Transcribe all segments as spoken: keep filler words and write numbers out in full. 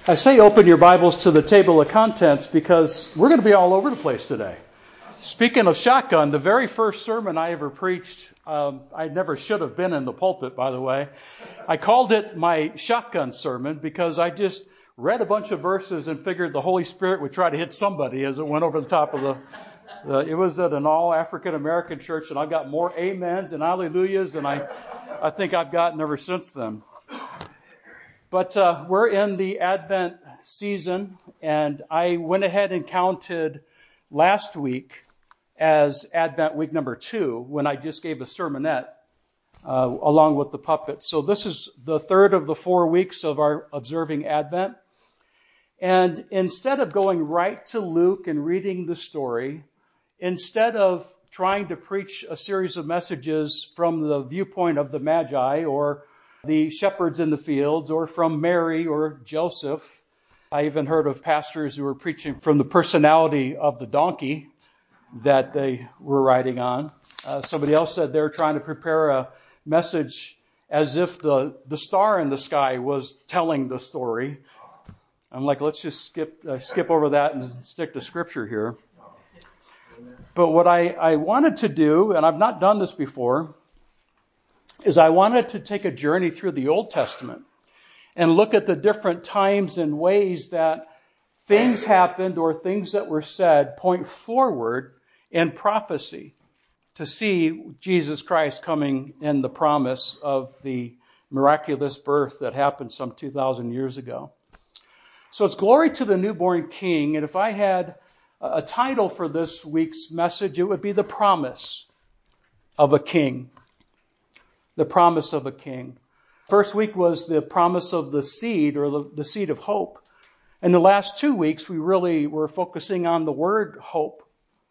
I say open your Bibles to the table of contents because we're going to be all over the place today. Speaking of shotgun, the very first sermon I ever preached, um, I never should have been in the pulpit, by the way. I called it my shotgun sermon because I just read a bunch of verses and figured the Holy Spirit would try to hit somebody as it went over the top of the... Uh, it was at an all African American church, and I got more amens and hallelujahs than I, I think I've gotten ever since then. But uh, we're in the Advent season, and I went ahead and counted last week as Advent week number two when I just gave a sermonette uh, along with the puppet. So this is the third of the four weeks of our observing Advent. And instead of going right to Luke and reading the story, instead of trying to preach a series of messages from the viewpoint of the Magi or the shepherds in the fields or from Mary or Joseph, I even heard of pastors who were preaching from the personality of the donkey that they were riding on. Uh, somebody else said they were trying to prepare a message as if the, the star in the sky was telling the story. I'm like, let's just skip uh, skip over that and stick to Scripture here. But what I, I wanted to do, and I've not done this before, is I wanted to take a journey through the Old Testament and look at the different times and ways that things happened or things that were said point forward in prophecy to see Jesus Christ coming in the promise of the miraculous birth that happened some two thousand years ago. So it's Glory to the Newborn King, and if I had a title for this week's message, it would be The Promise of a King. The promise of a king. First week was the promise of the seed or the, the seed of hope. And the last two weeks, we really were focusing on the word hope.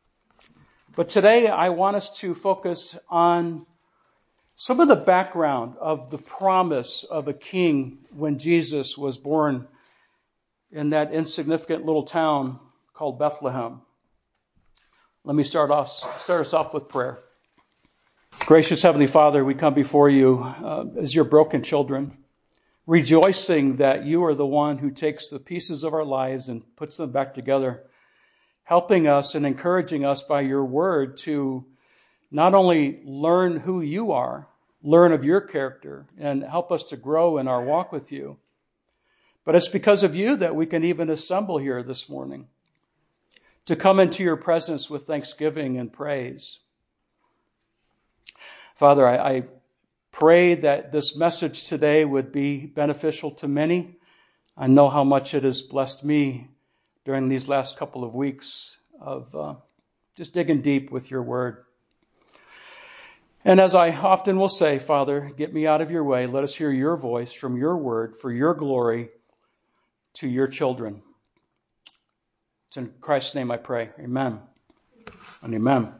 But today, I want us to focus on some of the background of the promise of a king when Jesus was born in that insignificant little town called Bethlehem. Let me start off, start us off with prayer. Gracious Heavenly Father, we come before you uh, as your broken children, rejoicing that you are the one who takes the pieces of our lives and puts them back together, helping us and encouraging us by your word to not only learn who you are, learn of your character, and help us to grow in our walk with you. But it's because of you that we can even assemble here this morning to come into your presence with thanksgiving and praise. Father, I, I pray that this message today would be beneficial to many. I know how much it has blessed me during these last couple of weeks of uh, just digging deep with your word. And as I often will say, Father, get me out of your way. Let us hear your voice from your word for your glory to your children. It's in Christ's name I pray. Amen and amen.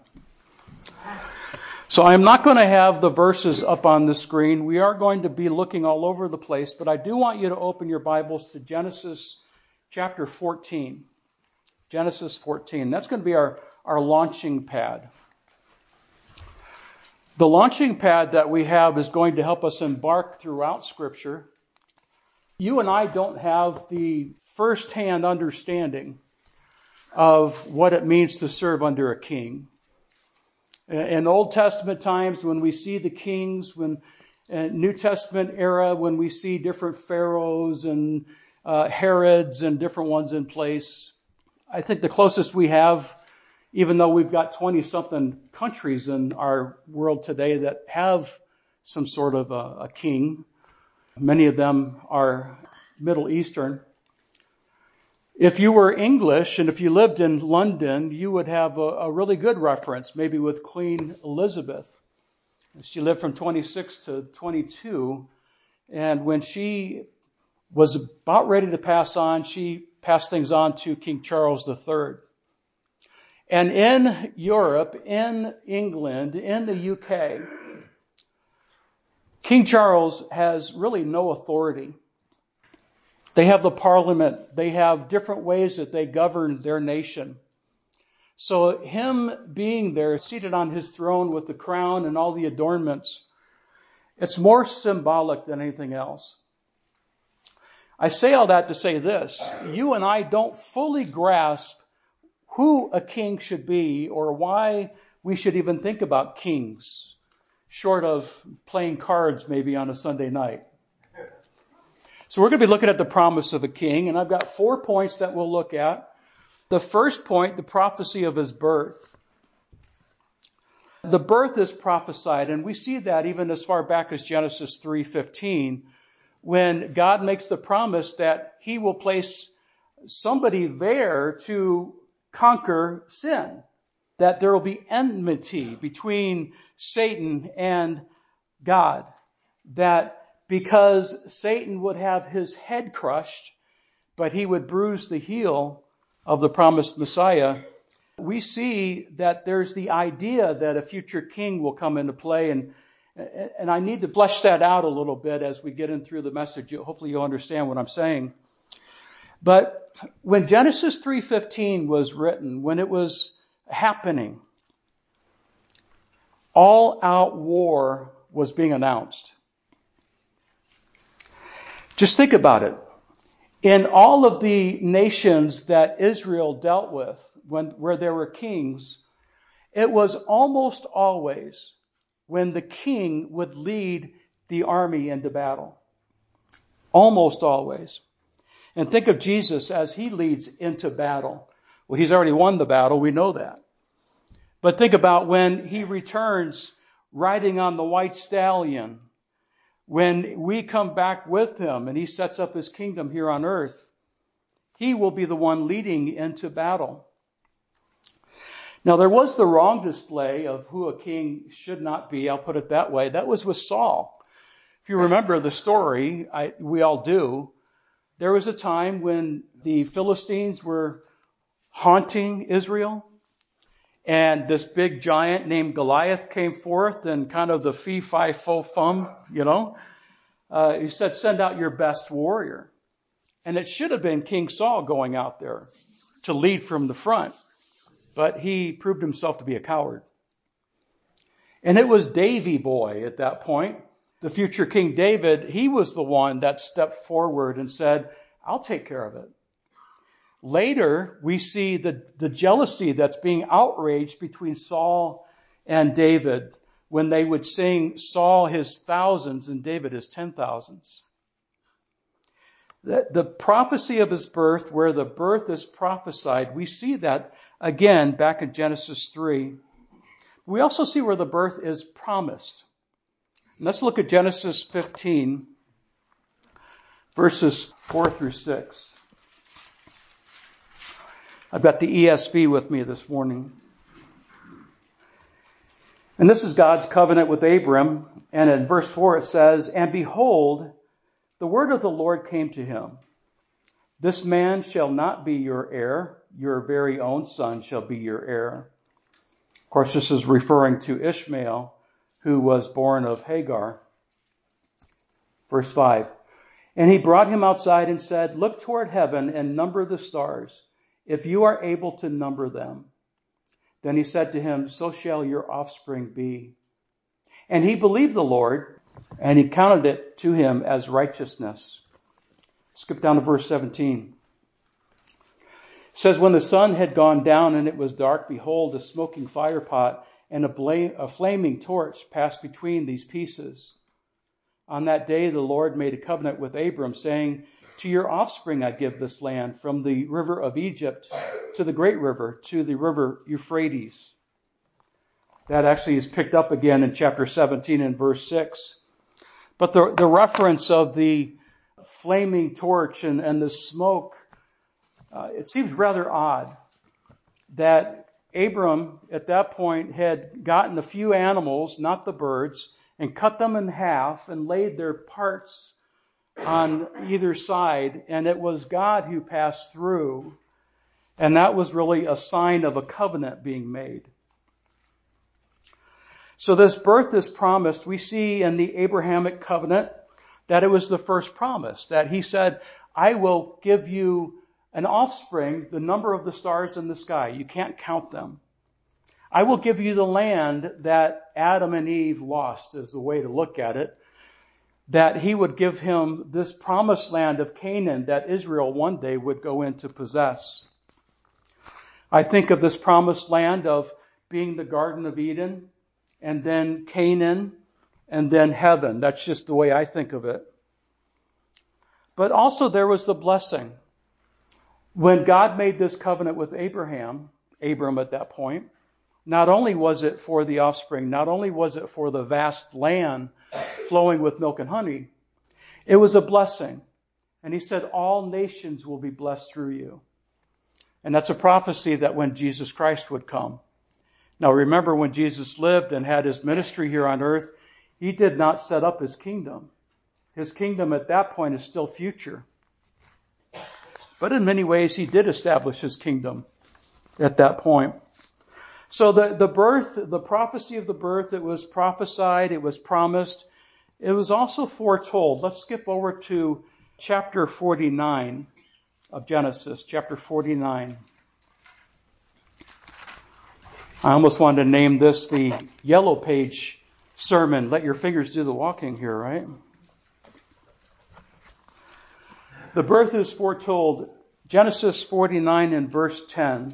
So I'm not going to have the verses up on the screen. We are going to be looking all over the place, but I do want you to open your Bibles to Genesis chapter fourteen. Genesis fourteen. That's going to be our, our launching pad. The launching pad that we have is going to help us embark throughout Scripture. You and I don't have the first-hand understanding of what it means to serve under a king. In Old Testament times, when we see the kings, when uh, New Testament era, when we see different pharaohs and uh, Herods and different ones in place, I think the closest we have, even though we've got twenty-something countries in our world today that have some sort of a, a king, many of them are Middle Eastern. If you were English and if you lived in London, you would have a, a really good reference, maybe with Queen Elizabeth. She lived from twenty-six to twenty-two. And when she was about ready to pass on, she passed things on to King Charles the Third. And in Europe, in England, in the U K, King Charles has really no authority. They have the parliament. They have different ways that they govern their nation. So him being there, seated on his throne with the crown and all the adornments, it's more symbolic than anything else. I say all that to say this. You and I don't fully grasp who a king should be or why we should even think about kings, short of playing cards maybe on a Sunday night. So we're going to be looking at the promise of a king, and I've got four points that we'll look at. The first point, the prophecy of his birth. The birth is prophesied, and we see that even as far back as Genesis three fifteen, when God makes the promise that he will place somebody there to conquer sin, that there will be enmity between Satan and God, that because Satan would have his head crushed, but he would bruise the heel of the promised Messiah, we see that there's the idea that a future king will come into play. And, and I need to flesh that out a little bit as we get in through the message. Hopefully you'll understand what I'm saying. But when Genesis three fifteen was written, when it was happening, all-out war was being announced. Just think about it. In all of the nations that Israel dealt with, when, where there were kings, it was almost always when the king would lead the army into battle. Almost always. And think of Jesus as he leads into battle. Well, he's already won the battle. We know that. But think about when he returns riding on the white stallion. When we come back with him and he sets up his kingdom here on earth, he will be the one leading into battle. Now, there was the wrong display of who a king should not be. I'll put it that way. That was with Saul. If you remember the story, I, we all do. There was a time when the Philistines were haunting Israel. And this big giant named Goliath came forth and kind of the fee, fi, fo, fum, you know. Uh, he said, send out your best warrior. And it should have been King Saul going out there to lead from the front. But he proved himself to be a coward. And it was Davy boy at that point, the future King David. He was the one that stepped forward and said, I'll take care of it. Later, we see the, the jealousy that's being outraged between Saul and David when they would sing Saul his thousands and David his ten thousands. The, the prophecy of his birth, where the birth is prophesied, we see that again back in Genesis three. We also see where the birth is promised. And let's look at Genesis fifteen, verses four through six. I've got the E S V with me this morning. And this is God's covenant with Abram. And in verse four it says, and behold, the word of the Lord came to him. This man shall not be your heir. Your very own son shall be your heir. Of course, this is referring to Ishmael, who was born of Hagar. Verse five. And he brought him outside and said, look toward heaven and number the stars, if you are able to number them. Then he said to him, so shall your offspring be. And he believed the Lord, and he counted it to him as righteousness. Skip down to verse seventeen. It says, when the sun had gone down and it was dark, behold, a smoking firepot and a, bla- a flaming torch passed between these pieces. On that day the Lord made a covenant with Abram, saying, to your offspring I give this land, from the river of Egypt to the great river, to the river Euphrates. That actually is picked up again in chapter seventeen and verse six. But the, the reference of the flaming torch and, and the smoke, uh, it seems rather odd that Abram at that point had gotten a few animals, not the birds, and cut them in half and laid their parts on either side, and it was God who passed through, and that was really a sign of a covenant being made. So this birth is promised. We see in the Abrahamic covenant that it was the first promise, that he said, I will give you an offspring, the number of the stars in the sky. You can't count them. I will give you the land that Adam and Eve lost, is the way to look at it. that he would give him this promised land of Canaan that Israel one day would go in to possess. I think of this promised land of being the Garden of Eden, and then Canaan, and then heaven. That's just the way I think of it. But also there was the blessing. When God made this covenant with Abraham, Abram at that point, not only was it for the offspring, not only was it for the vast land flowing with milk and honey, it was a blessing. And he said, all nations will be blessed through you. And that's a prophecy that when Jesus Christ would come. Now remember, when Jesus lived and had his ministry here on earth, he did not set up his kingdom. His kingdom at that point is still future. But in many ways, he did establish his kingdom at that point. So the, the birth, the prophecy of the birth, it was prophesied, it was promised. It was also foretold. Let's skip over to chapter forty-nine of Genesis, chapter forty-nine. I almost wanted to name this the yellow page sermon. Let your fingers do the walking here, right? The birth is foretold. Genesis forty-nine and verse ten.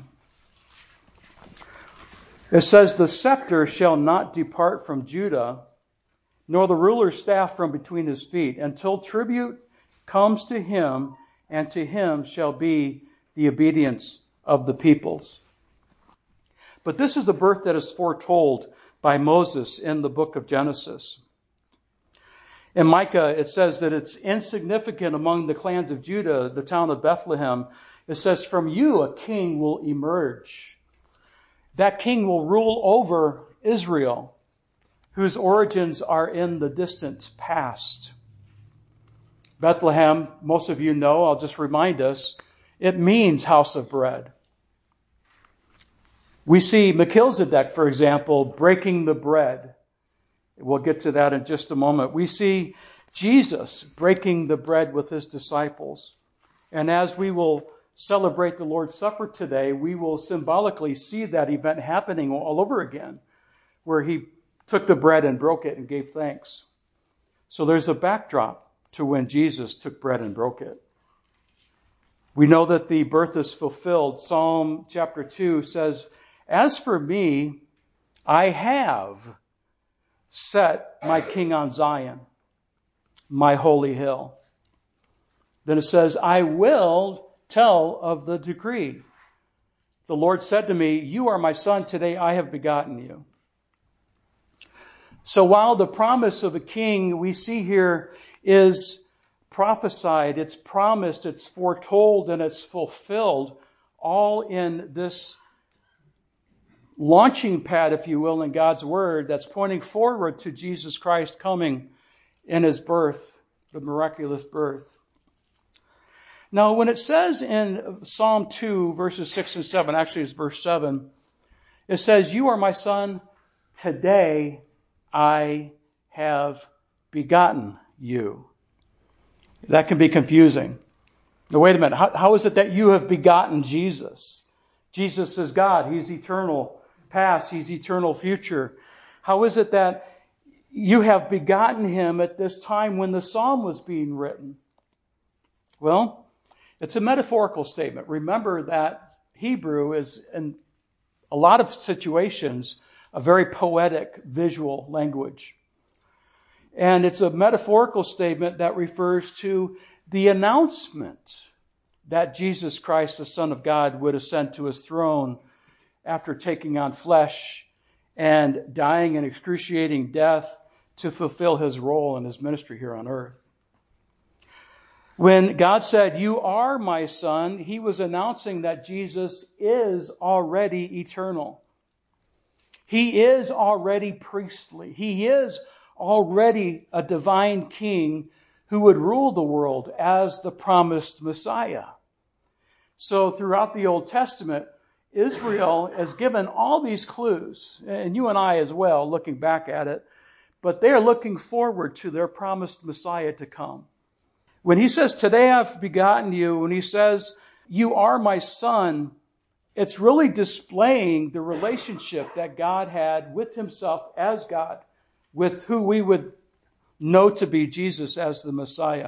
It says, the scepter shall not depart from Judah, nor the ruler's staff from between his feet, until tribute comes to him, and to him shall be the obedience of the peoples. But this is the birth that is foretold by Moses in the book of Genesis. In Micah, it says that it's insignificant among the clans of Judah, the town of Bethlehem. It says, from you a king will emerge. That king will rule over Israel, whose origins are in the distant past. Bethlehem, most of you know, I'll just remind us, it means house of bread. We see Melchizedek, for example, breaking the bread. We'll get to that in just a moment. We see Jesus breaking the bread with his disciples. And as we will celebrate the Lord's Supper today, we will symbolically see that event happening all over again, where he took the bread and broke it and gave thanks. So there's a backdrop to when Jesus took bread and broke it. We know that the birth is fulfilled. Psalm chapter two says, as for me, I have set my king on Zion, my holy hill. Then it says, I will tell of the decree. The Lord said to me, you are my son, today I have begotten you. So while the promise of a king we see here is prophesied, it's promised, it's foretold, and it's fulfilled, all in this launching pad, if you will, in God's Word that's pointing forward to Jesus Christ coming in his birth, the miraculous birth. Now, when it says in Psalm two, verses six and seven, actually it's verse seven, it says, you are my son, today I have begotten you. That can be confusing. Now, wait a minute, how, how is it that you have begotten Jesus? Jesus is God. He's eternal past. He's eternal future. How is it that you have begotten him at this time when the psalm was being written? Well, it's a metaphorical statement. Remember that Hebrew is, in a lot of situations, a very poetic, visual language. And it's a metaphorical statement that refers to the announcement that Jesus Christ, the Son of God, would ascend to his throne after taking on flesh and dying an excruciating death to fulfill his role in his ministry here on earth. When God said, you are my son, he was announcing that Jesus is already eternal. He is already priestly. He is already a divine king who would rule the world as the promised Messiah. So throughout the Old Testament, Israel is given all these clues, and you and I as well, looking back at it, but they are looking forward to their promised Messiah to come. When he says, today I've begotten you, when he says, you are my son, it's really displaying the relationship that God had with himself as God, with who we would know to be Jesus as the Messiah.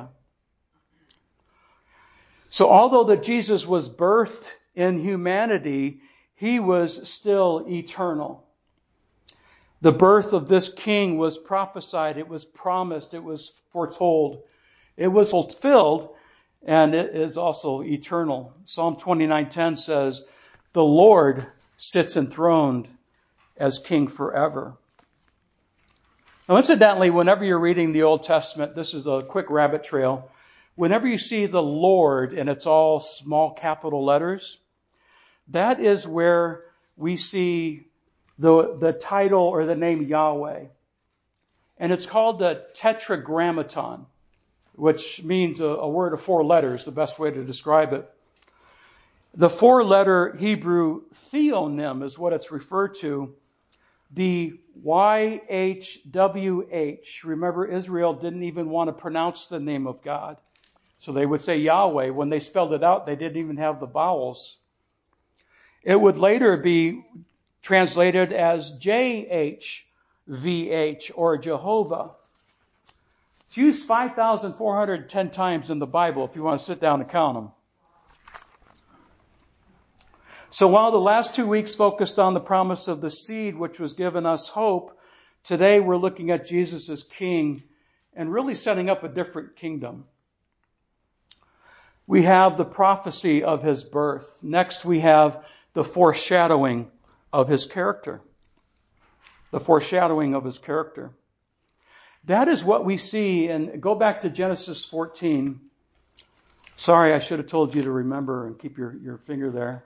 So although that Jesus was birthed in humanity, he was still eternal. The birth of this king was prophesied, it was promised, it was foretold, it was fulfilled, and it is also eternal. Psalm twenty-nine ten says, "The Lord sits enthroned as king forever." Now, incidentally, whenever you're reading the Old Testament, this is a quick rabbit trail. Whenever you see the Lord and it's all small capital letters, that is where we see the, the title or the name Yahweh. And it's called the Tetragrammaton, which means a, a word of four letters, the best way to describe it. The four-letter Hebrew theonym is what it's referred to. The Y H W H. Remember, Israel didn't even want to pronounce the name of God. So they would say Yahweh. When they spelled it out, they didn't even have the vowels. It would later be translated as J H V H or Jehovah. It's used five thousand four hundred ten times in the Bible if you want to sit down and count them. So while the last two weeks focused on the promise of the seed, which was given us hope, today we're looking at Jesus as King and really setting up a different kingdom. We have the prophecy of his birth. Next, we have the foreshadowing of his character. The foreshadowing of his character. That is what we see, and go back to Genesis fourteen. Sorry, I should have told you to remember and keep your, your finger there.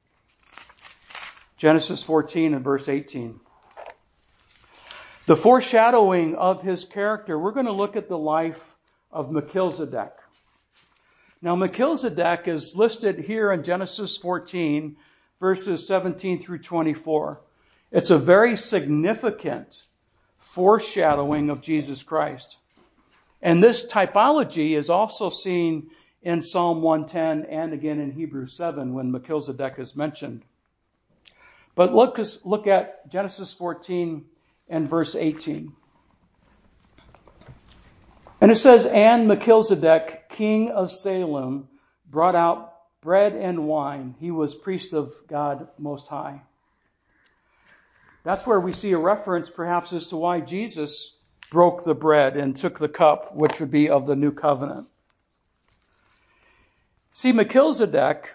Genesis fourteen and verse eighteen. The foreshadowing of his character. We're going to look at the life of Melchizedek. Now, Melchizedek is listed here in Genesis fourteen, verses seventeen through twenty-four. It's a very significant foreshadowing of Jesus Christ. And this typology is also seen in Psalm one ten and again in Hebrews seven when Melchizedek is mentioned. But look, look at Genesis fourteen and verse eighteen. And it says, "And Melchizedek, king of Salem, brought out bread and wine. He was priest of God Most High." That's where we see a reference perhaps as to why Jesus broke the bread and took the cup, which would be of the new covenant. See, Melchizedek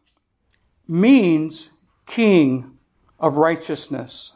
means king of righteousness.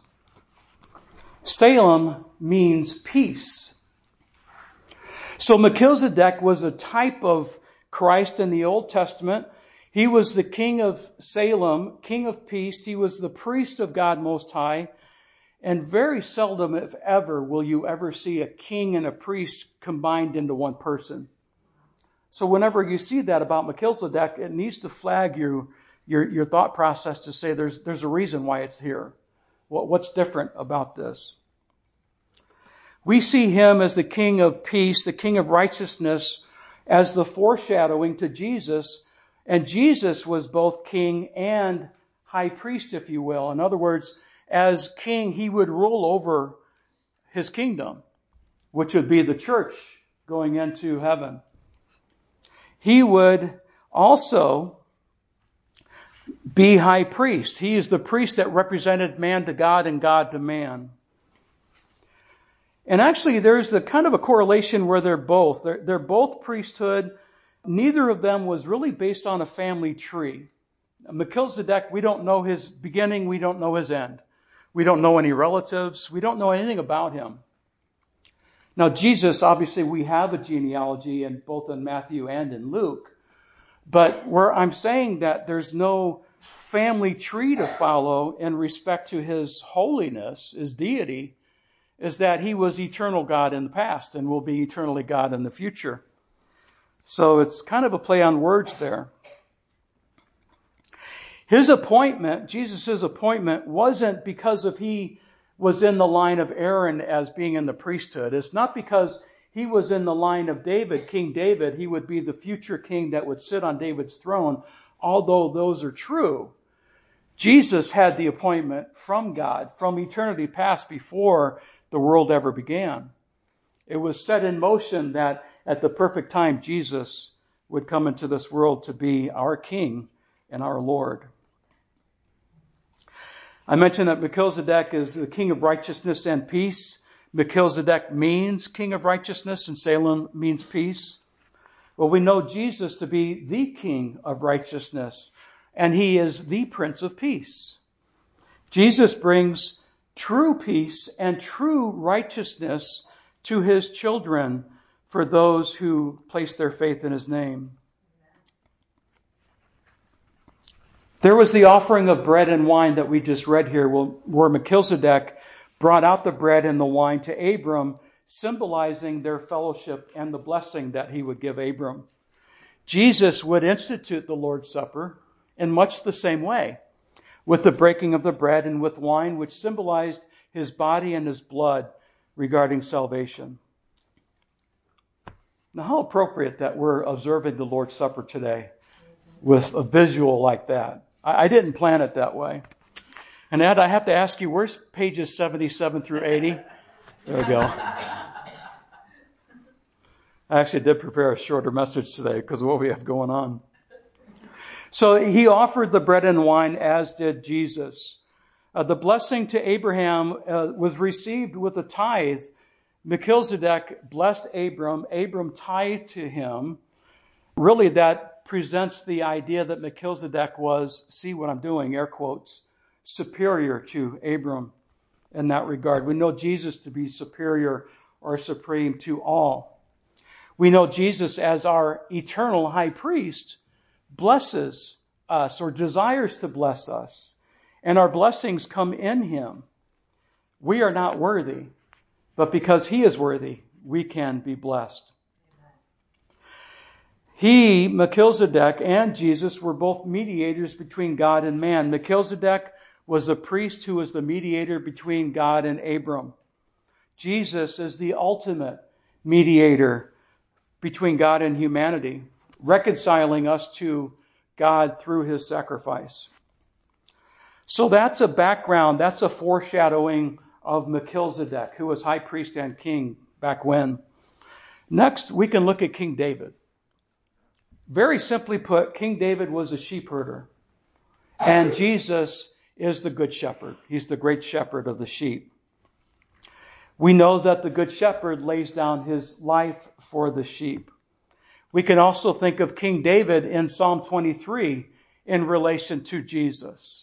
Salem means peace. So Melchizedek was a type of Christ in the Old Testament. He was the king of Salem, king of peace. He was the priest of God Most High. And very seldom, if ever, will you ever see a king and a priest combined into one person. So whenever you see that about Melchizedek, it needs to flag you, your, your thought process to say there's, there's a reason why it's here. What, what's different about this? We see him as the king of peace, the king of righteousness, as the foreshadowing to Jesus. And Jesus was both king and high priest, if you will. In other words, as king, he would rule over his kingdom, which would be the church going into heaven. He would also be high priest. He is the priest that represented man to God and God to man. And actually, there's a kind of a correlation where they're both. They're, they're both priesthood. Neither of them was really based on a family tree. Melchizedek, we don't know his beginning. We don't know his end. We don't know any relatives. We don't know anything about him. Now, Jesus, obviously, we have a genealogy in both in Matthew and in Luke. But where I'm saying that there's no family tree to follow in respect to his holiness, his deity, is that he was eternal God in the past and will be eternally God in the future. So it's kind of a play on words there. His appointment, Jesus' appointment, wasn't because of he was in the line of Aaron as being in the priesthood. It's not because he was in the line of David, King David. He would be the future king that would sit on David's throne, although those are true. Jesus had the appointment from God, from eternity past before the world ever began. It was set in motion that at the perfect time, Jesus would come into this world to be our King and our Lord. I mentioned that Melchizedek is the King of righteousness and peace. Melchizedek means King of righteousness and Salem means peace. Well, we know Jesus to be the King of righteousness, and He is the Prince of Peace. Jesus brings true peace and true righteousness to His children for those who place their faith in His name. There was the offering of bread and wine that we just read here, where Melchizedek brought out the bread and the wine to Abram, symbolizing their fellowship and the blessing that he would give Abram. Jesus would institute the Lord's Supper in much the same way, with the breaking of the bread and with wine, which symbolized His body and His blood regarding salvation. Now, how appropriate that we're observing the Lord's Supper today with a visual like that. I, I didn't plan it that way. And Ed, I have to ask you, where's pages seventy-seven through eighty? There we go. I actually did prepare a shorter message today because of what we have going on. So He offered the bread and wine, as did Jesus. Uh, the blessing to Abraham uh, was received with a tithe. Melchizedek blessed Abram. Abram tithed to him. Really, that presents the idea that Melchizedek was, see what I'm doing, air quotes, superior to Abram in that regard. We know Jesus to be superior or supreme to all. We know Jesus as our eternal high priest blesses us or desires to bless us. And our blessings come in Him. We are not worthy, but because He is worthy, we can be blessed. He, Melchizedek, and Jesus were both mediators between God and man. Melchizedek was a priest who was the mediator between God and Abram. Jesus is the ultimate mediator between God and humanity, reconciling us to God through His sacrifice. So that's a background, that's a foreshadowing of Melchizedek, who was high priest and king back when. Next, we can look at King David. Very simply put, King David was a sheep herder, and Jesus is the good shepherd. He's the great shepherd of the sheep. We know that the good shepherd lays down his life for the sheep. We can also think of King David in Psalm twenty-three in relation to Jesus,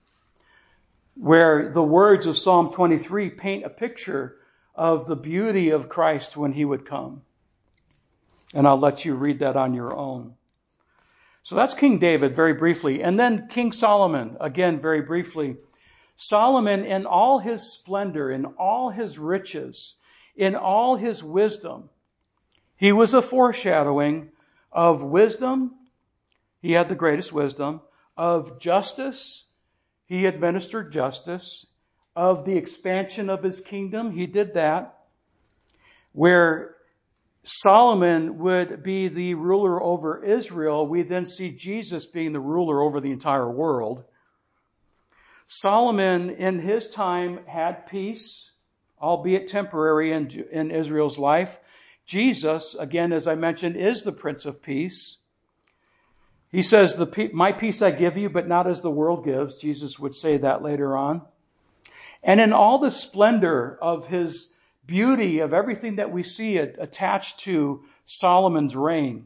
where the words of Psalm twenty-three paint a picture of the beauty of Christ when He would come. And I'll let you read that on your own. So that's King David, very briefly. And then King Solomon, again, very briefly. Solomon, in all his splendor, in all his riches, in all his wisdom, he was a foreshadowing of wisdom. He had the greatest wisdom. Of justice. He administered justice. Of the expansion of his kingdom. He did that. Where Solomon would be the ruler over Israel, we then see Jesus being the ruler over the entire world. Solomon, in his time, had peace, albeit temporary, in, in Israel's life. Jesus, again, as I mentioned, is the Prince of Peace. He says, "The my peace I give you, but not as the world gives." Jesus would say that later on. And in all the splendor of His beauty, of everything that we see attached to Solomon's reign,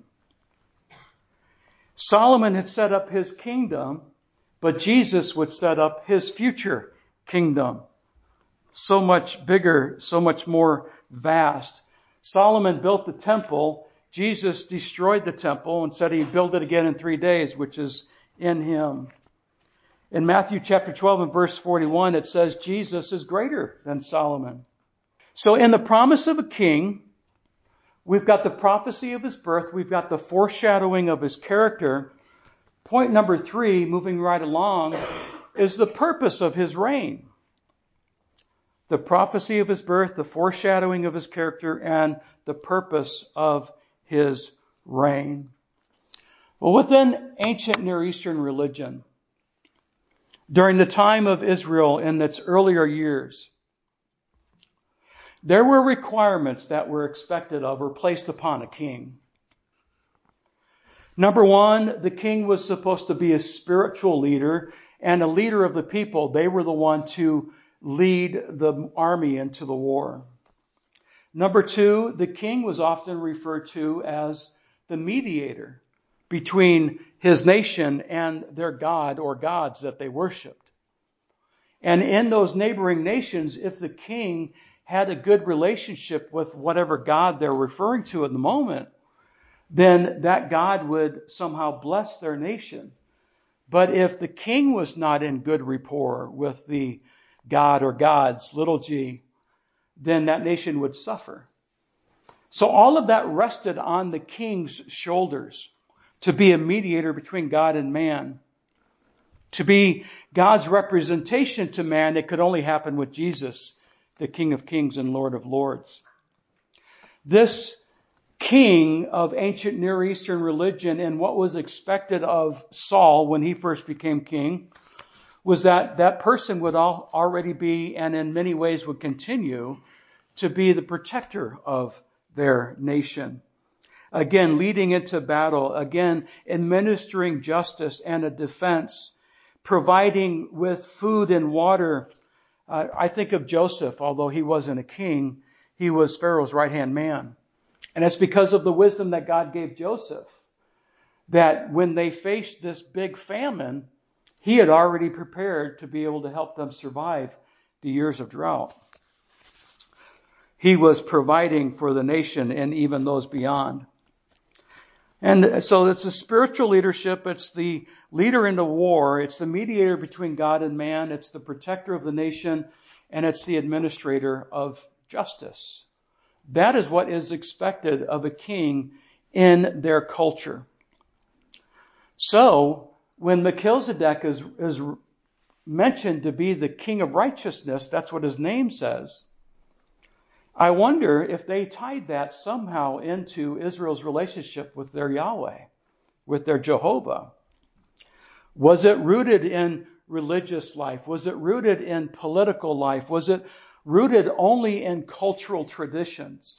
Solomon had set up his kingdom, but Jesus would set up His future kingdom. So much bigger, so much more vast. Solomon built the temple. Jesus destroyed the temple and said He'd build it again in three days, which is in Him. In Matthew chapter twelve and verse forty-one, it says Jesus is greater than Solomon. So in the promise of a king, we've got the prophecy of His birth. We've got the foreshadowing of His character. Point number three, moving right along, is the purpose of His reign. The prophecy of His birth, the foreshadowing of His character, and the purpose of His reign. Well, within ancient Near Eastern religion, during the time of Israel in its earlier years, There were requirements that were expected of or placed upon a king. Number one, the king was supposed to be a spiritual leader and a leader of the people. They were the one to lead the army into the war. Number two, the king was often referred to as the mediator between his nation and their god or gods that they worshiped. And in those neighboring nations, if the king had a good relationship with whatever god they're referring to at the moment, then that god would somehow bless their nation. But if the king was not in good rapport with the god or gods, little g, then that nation would suffer. So all of that rested on the king's shoulders to be a mediator between God and man. To be God's representation to man, it could only happen with Jesus, the King of Kings and Lord of Lords. This king of ancient Near Eastern religion and what was expected of Saul when he first became king was that that person would all, already be, and in many ways would continue, to be the protector of their nation. Again, leading into battle, again, administering justice and a defense, providing with food and water. Uh, I think of Joseph, although he wasn't a king, he was Pharaoh's right-hand man. And it's because of the wisdom that God gave Joseph that when they faced this big famine, he had already prepared to be able to help them survive the years of drought. He was providing for the nation and even those beyond. And so it's a spiritual leadership. It's the leader in the war. It's the mediator between God and man. It's the protector of the nation. And it's the administrator of justice. That is what is expected of a king in their culture. So when Melchizedek is, is mentioned to be the king of righteousness, that's what his name says. I wonder if they tied that somehow into Israel's relationship with their Yahweh, with their Jehovah. Was it rooted in religious life? Was it rooted in political life? Was it rooted only in cultural traditions?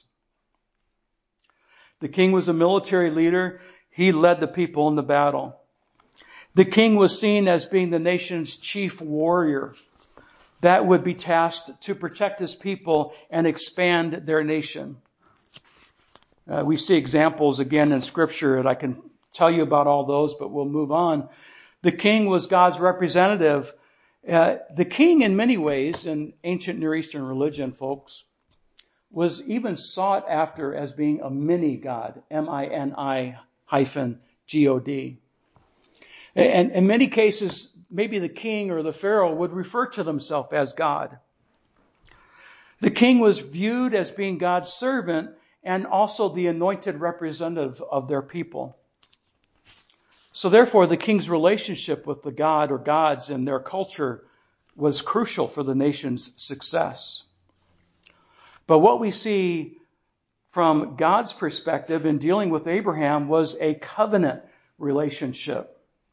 The king was a military leader. He led the people in the battle. The king was seen as being the nation's chief warrior that would be tasked to protect his people and expand their nation. Uh, we see examples again in Scripture, and I can tell you about all those, but we'll move on. The king was God's representative. Uh, the king, in many ways, in ancient Near Eastern religion, folks, was even sought after as being a mini-god, M I N I hyphen G O D. And in many cases, maybe the king or the pharaoh would refer to themselves as God. The king was viewed as being God's servant and also the anointed representative of their people. So therefore, the king's relationship with the god or gods in their culture was crucial for the nation's success. But what we see from God's perspective in dealing with Abraham was a covenant relationship.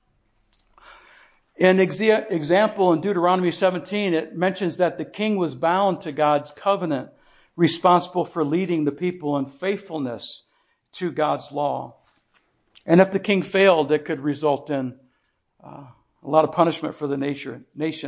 In exa- example, in Deuteronomy seventeen, it mentions that the king was bound to God's covenant, responsible for leading the people in faithfulness to God's law. And if the king failed, it could result in uh, a lot of punishment for the nation.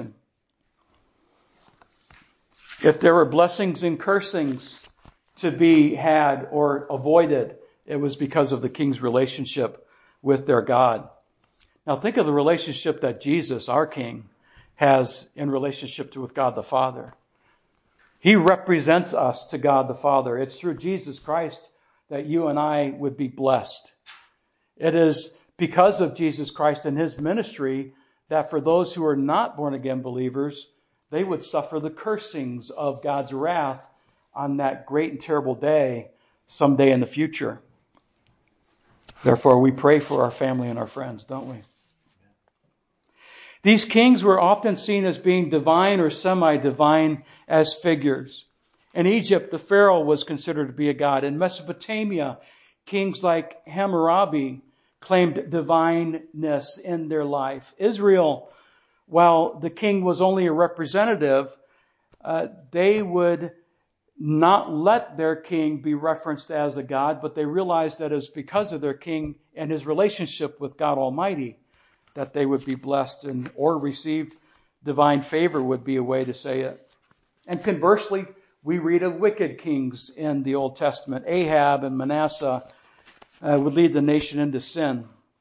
If there were blessings and cursings to be had or avoided, it was because of the king's relationship with their God. Now think of the relationship that Jesus, our King, has in relationship to with God the Father. He represents us to God the Father. It's through Jesus Christ that you and I would be blessed. It is because of Jesus Christ and His ministry that for those who are not born again believers, they would suffer the cursings of God's wrath on that great and terrible day someday in the future. Therefore, we pray for our family and our friends, don't we? These kings were often seen as being divine or semi-divine as figures. In Egypt, the Pharaoh was considered to be a god. In Mesopotamia, kings like Hammurabi claimed divineness in their life. Israel, while the king was only a representative, uh, they would not let their king be referenced as a god, but they realized that it's because of their king and his relationship with God Almighty that they would be blessed and or received divine favor would be a way to say it. And conversely, we read of wicked kings in the Old Testament. Ahab and Manasseh uh, would lead the nation into sin.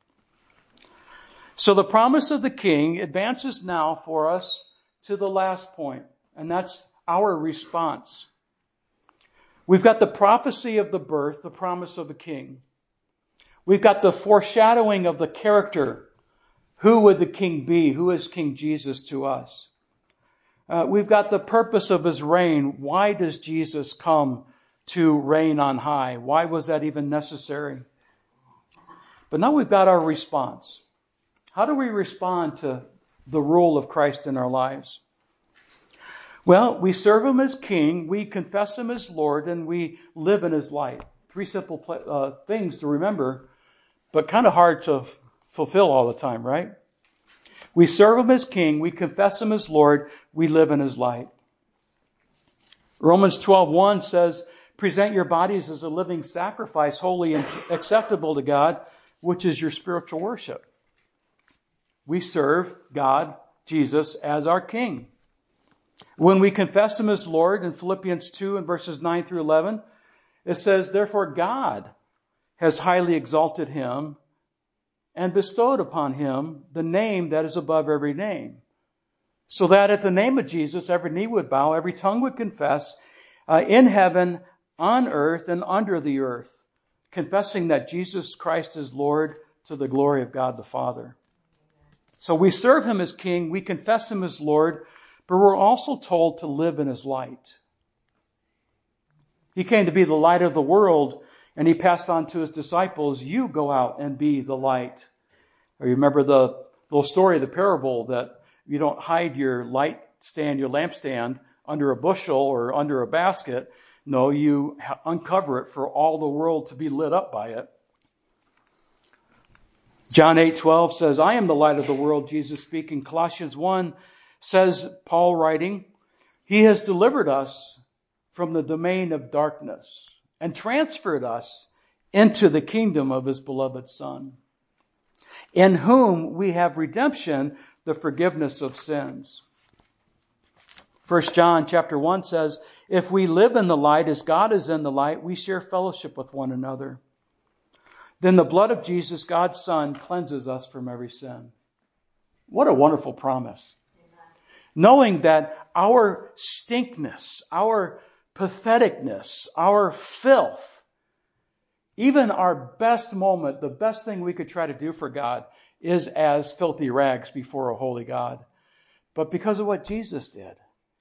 So the promise of the king advances now for us to the last point, and that's our response. We've got the prophecy of the birth, the promise of the king. We've got the foreshadowing of the character. Who would the king be? Who is King Jesus to us? Uh, we've got the purpose of his reign. Why does Jesus come to reign on high? Why was that even necessary? But now we've got our response. How do we respond to the rule of Christ in our lives? Well, we serve him as king, we confess him as Lord, and we live in his light. Three simple uh, things to remember, but kind of hard to f- fulfill all the time, right? We serve him as king, we confess him as Lord, we live in his light. Romans twelve one says, present your bodies as a living sacrifice, holy and acceptable to God, which is your spiritual worship. We serve God, Jesus, as our king. When we confess him as Lord in Philippians two and verses nine through eleven, it says, therefore God has highly exalted him and bestowed upon him the name that is above every name, so that at the name of Jesus every knee would bow, every tongue would confess, uh, in heaven, on earth, and under the earth, confessing that Jesus Christ is Lord to the glory of God the Father. So we serve him as king, we confess him as Lord, but we're also told to live in his light. He came to be the light of the world, and he passed on to his disciples, you go out and be the light. Or you remember the little story, the parable, that you don't hide your light stand, your lampstand, under a bushel or under a basket. No, you uncover it for all the world to be lit up by it. John eight twelve says, I am the light of the world, Jesus speaking. Colossians one says, Paul writing, he has delivered us from the domain of darkness and transferred us into the kingdom of his beloved Son, in whom we have redemption, the forgiveness of sins. First John chapter one says, if we live in the light as God is in the light, we share fellowship with one another. Then the blood of Jesus, God's Son, cleanses us from every sin. What a wonderful promise. Knowing that our stinkness, our patheticness, our filth, even our best moment, the best thing we could try to do for God is as filthy rags before a holy God. But because of what Jesus did,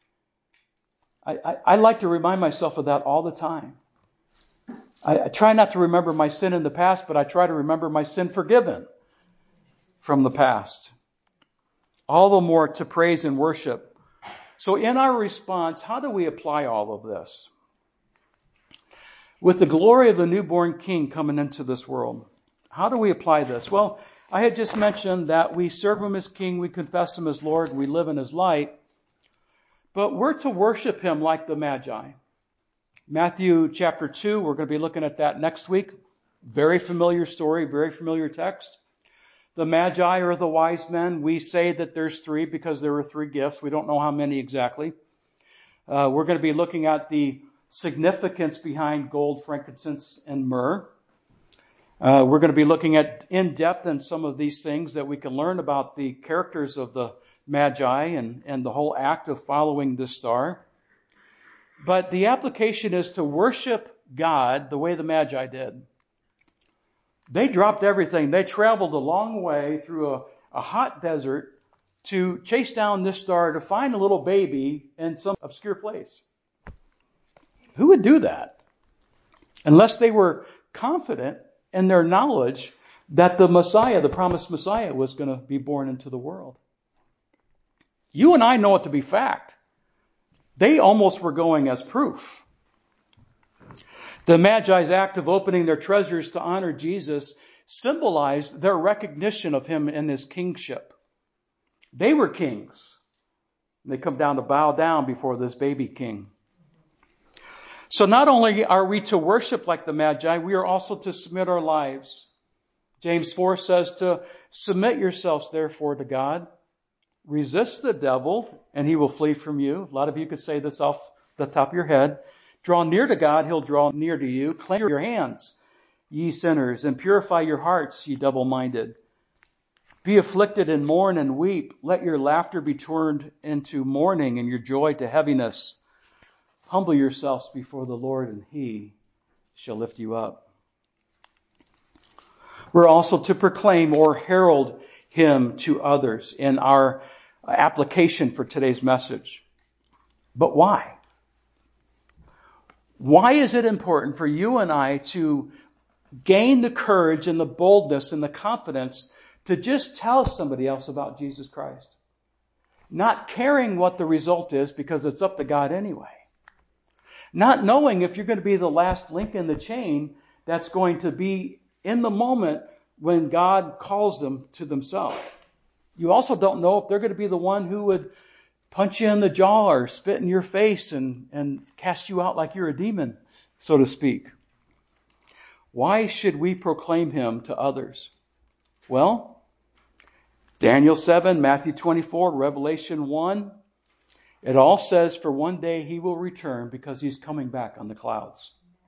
I, I, I like to remind myself of that all the time. I, I try not to remember my sin in the past, but I try to remember my sin forgiven from the past. All the more to praise and worship. So in our response, how do we apply all of this? With the glory of the newborn King coming into this world, how do we apply this? Well, I had just mentioned that we serve him as King, we confess him as Lord, we live in his light, but we're to worship him like the Magi. Matthew chapter two, we're going to be looking at that next week. Very familiar story, very familiar text. The Magi are the wise men. We say that there's three because there were three gifts. We don't know how many exactly. Uh, we're going to be looking at the significance behind gold, frankincense, and myrrh. Uh, we're going to be looking at in depth in some of these things that we can learn about the characters of the Magi and, and the whole act of following the star. But the application is to worship God the way the Magi did. They dropped everything. They traveled a long way through a, a hot desert to chase down this star to find a little baby in some obscure place. Who would do that? Unless they were confident in their knowledge that the Messiah, the promised Messiah, was going to be born into the world. You and I know it to be fact. They almost were going as proof. The Magi's act of opening their treasures to honor Jesus symbolized their recognition of him in his kingship. They were kings. They come down to bow down before this baby king. So not only are we to worship like the Magi, we are also to submit our lives. James four says to submit yourselves therefore to God. Resist the devil and he will flee from you. A lot of you could say this off the top of your head. Draw near to God, he'll draw near to you. Cleanse your hands, ye sinners, and purify your hearts, ye double-minded. Be afflicted and mourn and weep. Let your laughter be turned into mourning and your joy to heaviness. Humble yourselves before the Lord and he shall lift you up. We're also to proclaim or herald him to others in our application for today's message. But why? Why is it important for you and I to gain the courage and the boldness and the confidence to just tell somebody else about Jesus Christ? Not caring what the result is because it's up to God anyway. Not knowing if you're going to be the last link in the chain that's going to be in the moment when God calls them to themselves. You also don't know if they're going to be the one who would punch you in the jaw or spit in your face and, and cast you out like you're a demon, so to speak. Why should we proclaim him to others? Well, Daniel seven, Matthew twenty-four, Revelation one, it all says for one day he will return because he's coming back on the clouds.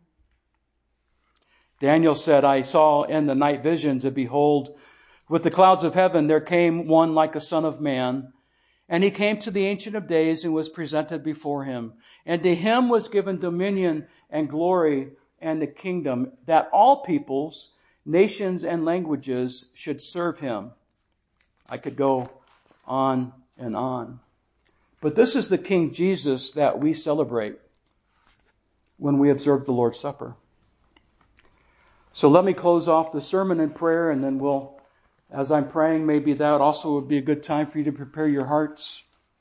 Daniel said, I saw in the night visions, and behold, with the clouds of heaven there came one like a son of man. And he came to the Ancient of Days and was presented before him. And to him was given dominion and glory and the kingdom, that all peoples, nations, and languages should serve him. I could go on and on. But this is the King Jesus that we celebrate when we observe the Lord's Supper. So let me close off the sermon in prayer, and then we'll, as I'm praying, maybe that also would be a good time for you to prepare your hearts.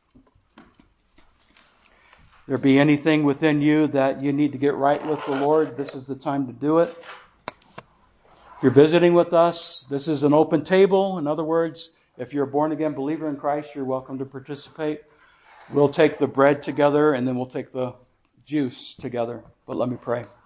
If there be anything within you that you need to get right with the Lord, this is the time to do it. If you're visiting with us, this is an open table. In other words, if you're a born-again believer in Christ, you're welcome to participate. We'll take the bread together, and then we'll take the juice together. But let me pray.